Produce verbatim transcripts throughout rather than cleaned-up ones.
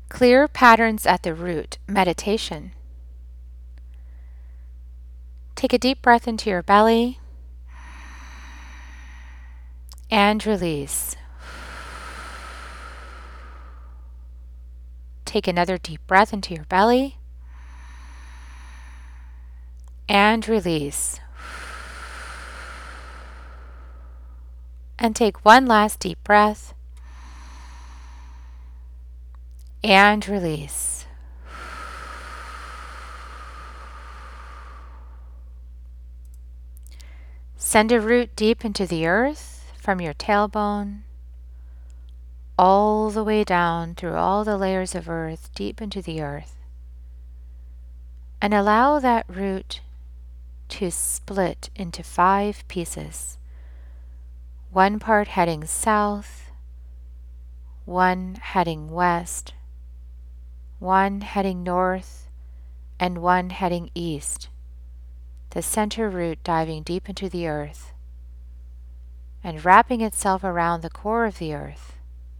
Clear patterns at the root, meditation. Take a deep breath into your belly and release. Take another deep breath into your belly and release. And take one last deep breath and release. Send a root deep into the earth from your tailbone all the way down through all the layers of earth, deep into the earth. And allow that root to split into five pieces. One part heading south, one heading west, one heading north, and one heading east. The center root diving deep into the earth and wrapping itself around the core of the earth.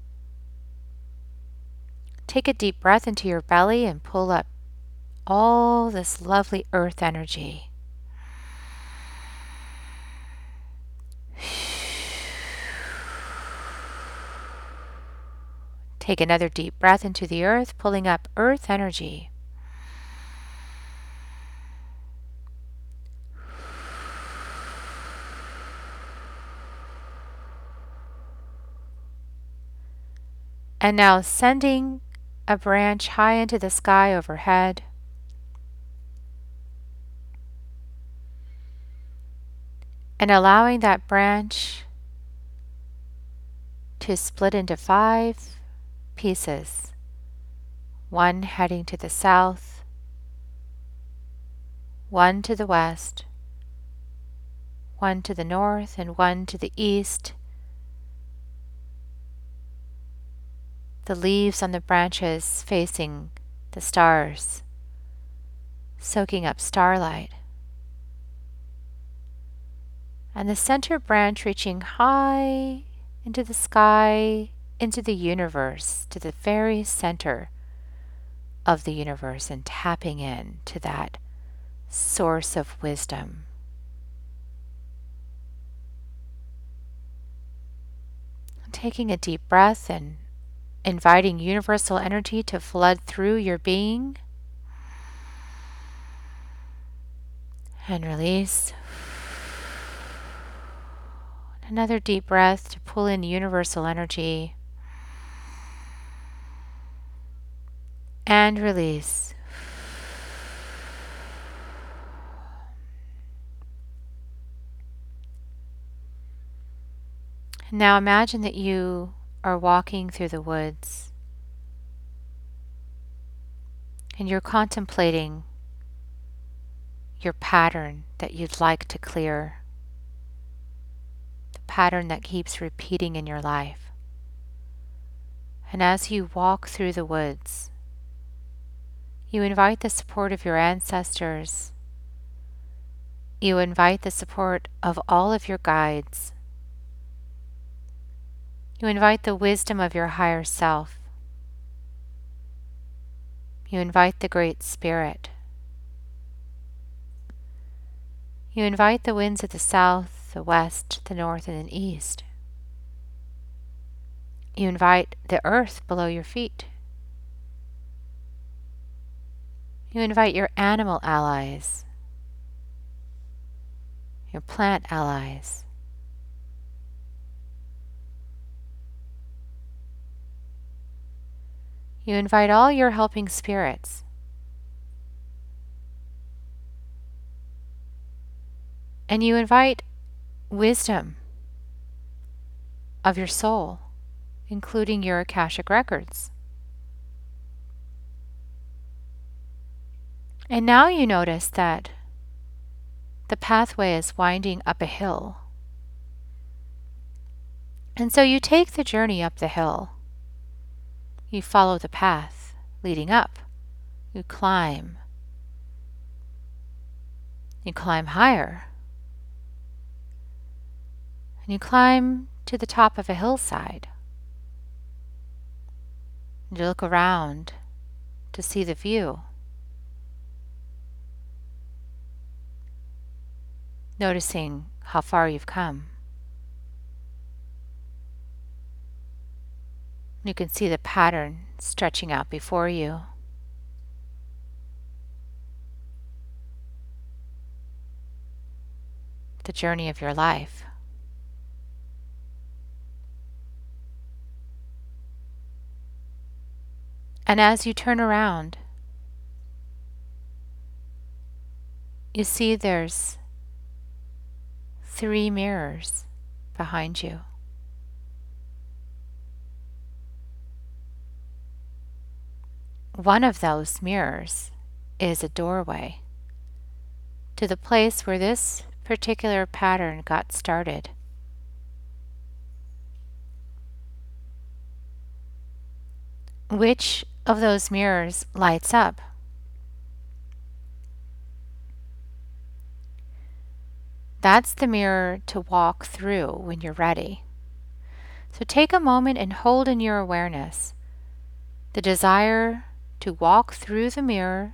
Take a deep breath into your belly and pull up all this lovely earth energy. Take another deep breath into the earth, pulling up earth energy. And now sending a branch high into the sky overhead. And allowing that branch to split into five pieces. One heading to the south, one to the west, one to the north, and one to the east. The leaves on the branches facing the stars, soaking up starlight. And the center branch reaching high into the sky, into the universe, to the very center of the universe, and tapping in to that source of wisdom. Taking a deep breath and inviting universal energy to flood through your being. And release. Another deep breath to pull in universal energy. And release. Now imagine that you are walking through the woods and you're contemplating your pattern that you'd like to clear, the pattern that keeps repeating in your life. And as you walk through the woods, you invite the support of your ancestors. You invite the support of all of your guides. You invite the wisdom of your higher self. You invite the Great Spirit. You invite the winds of the south, the west, the north, and the east. You invite the earth below your feet. You invite your animal allies, your plant allies. You invite all your helping spirits. And you invite wisdom of your soul, including your Akashic records. And now you notice that the pathway is winding up a hill. And so you take the journey up the hill. You follow the path leading up. You climb. You climb higher. And you climb to the top of a hillside. You look around to see the view. Noticing how far you've come. You can see the pattern stretching out before you. The journey of your life. And as you turn around, you see there's three mirrors behind you. One of those mirrors is a doorway to the place where this particular pattern got started. Which of those mirrors lights up? That's the mirror to walk through when you're ready. So take a moment and hold in your awareness the desire to walk through the mirror,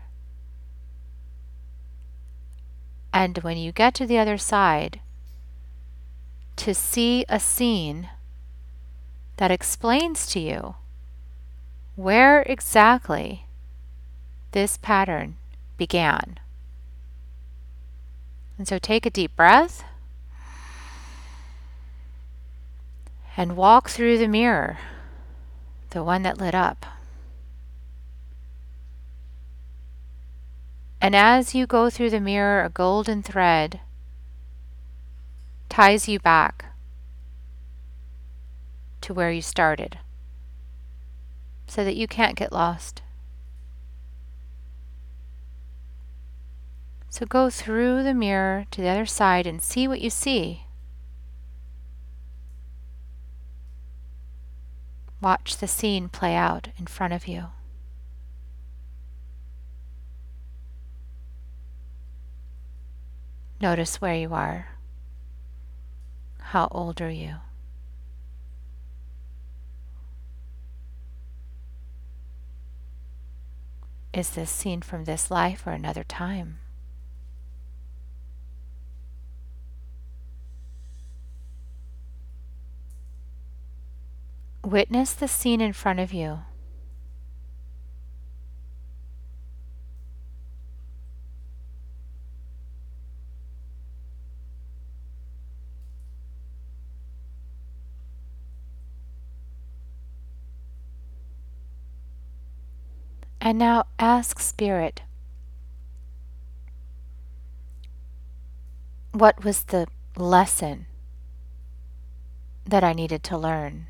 and when you get to the other side, to see a scene that explains to you where exactly this pattern began. And so take a deep breath and walk through the mirror, the one that lit up. And as you go through the mirror, a golden thread ties you back to where you started so that you can't get lost. So go through the mirror to the other side and see what you see. Watch the scene play out in front of you. Notice where you are. How old are you? Is this scene from this life or another time? Witness the scene in front of you. And now ask Spirit, what was the lesson that I needed to learn?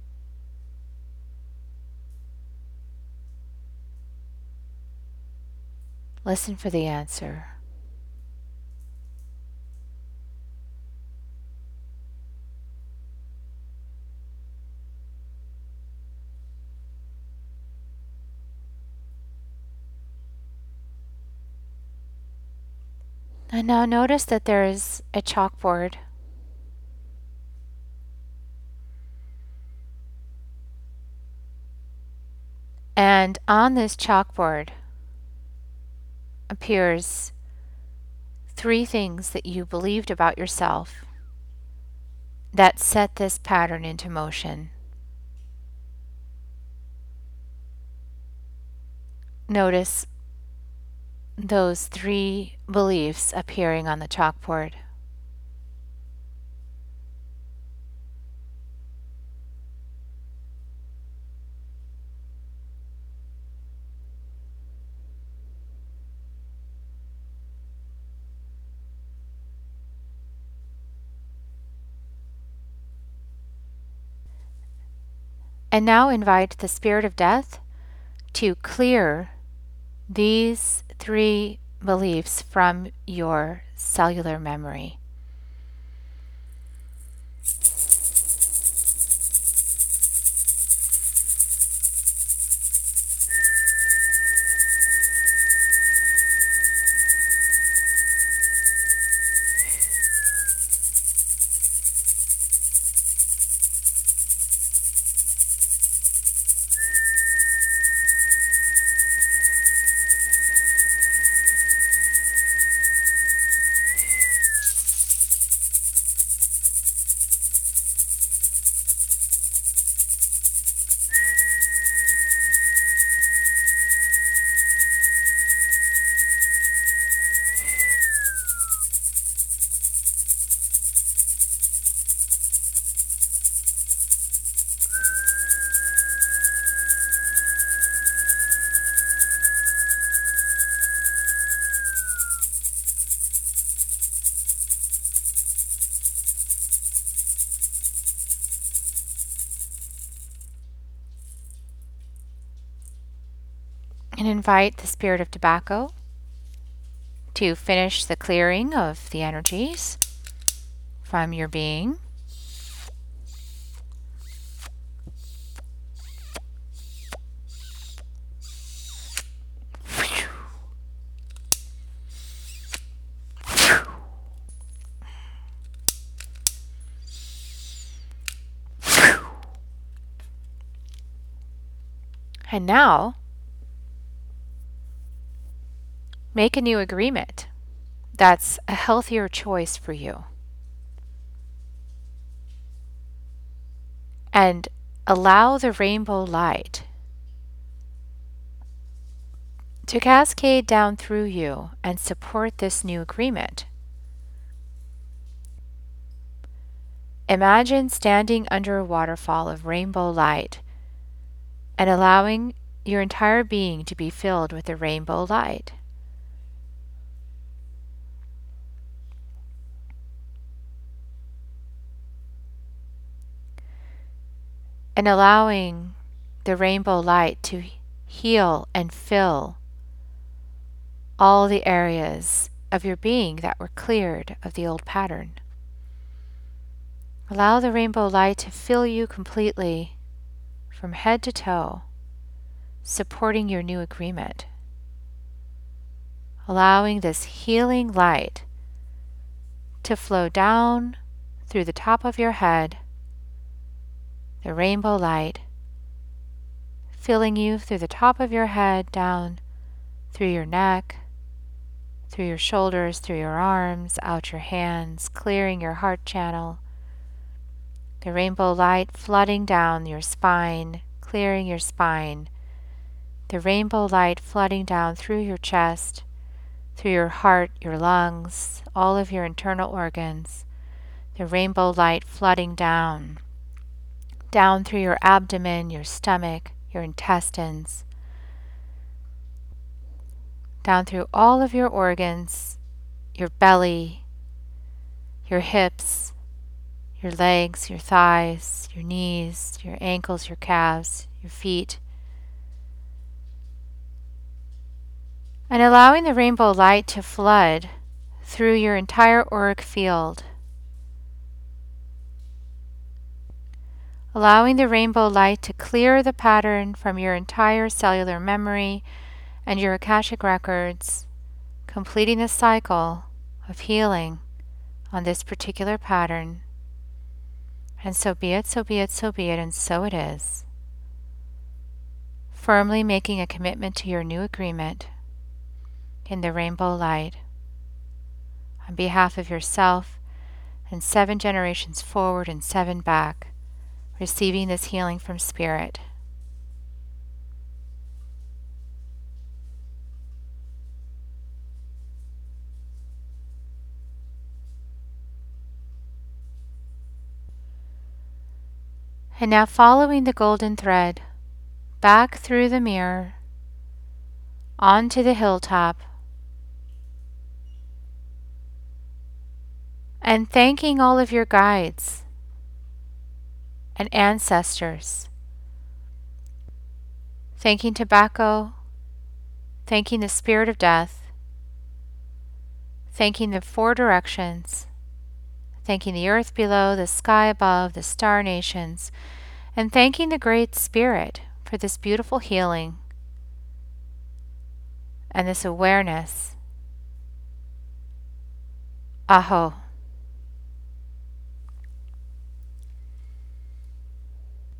Listen for the answer. And now notice that there is a chalkboard. And on this chalkboard appears three things that you believed about yourself that set this pattern into motion. Notice those three beliefs appearing on the chalkboard. And now invite the spirit of death to clear these three beliefs from your cellular memory. And invite the spirit of tobacco to finish the clearing of the energies from your being. And now, make a new agreement that's a healthier choice for you. And allow the rainbow light to cascade down through you and support this new agreement. Imagine standing under a waterfall of rainbow light and allowing your entire being to be filled with the rainbow light. And allowing the rainbow light to heal and fill all the areas of your being that were cleared of the old pattern. Allow the rainbow light to fill you completely from head to toe, supporting your new agreement. Allowing this healing light to flow down through the top of your head, the rainbow light filling you through the top of your head, down through your neck, through your shoulders, through your arms, out your hands, clearing your heart channel. The rainbow light flooding down your spine, clearing your spine. The rainbow light flooding down through your chest, through your heart, your lungs, all of your internal organs. The rainbow light flooding down, down through your abdomen, your stomach, your intestines, down through all of your organs, your belly, your hips, your legs, your thighs, your knees, your ankles, your calves, your feet. And allowing the rainbow light to flood through your entire auric field. Allowing the rainbow light to clear the pattern from your entire cellular memory and your Akashic records, completing the cycle of healing on this particular pattern. And so be it, so be it, so be it, and so it is. Firmly making a commitment to your new agreement in the rainbow light on behalf of yourself and seven generations forward and seven back, receiving this healing from Spirit. And now following the golden thread back through the mirror onto the hilltop, and thanking all of your guides and ancestors, thanking tobacco, thanking the spirit of death, thanking the four directions, thanking the earth below, the sky above, the star nations, and thanking the Great Spirit for this beautiful healing and this awareness. Aho.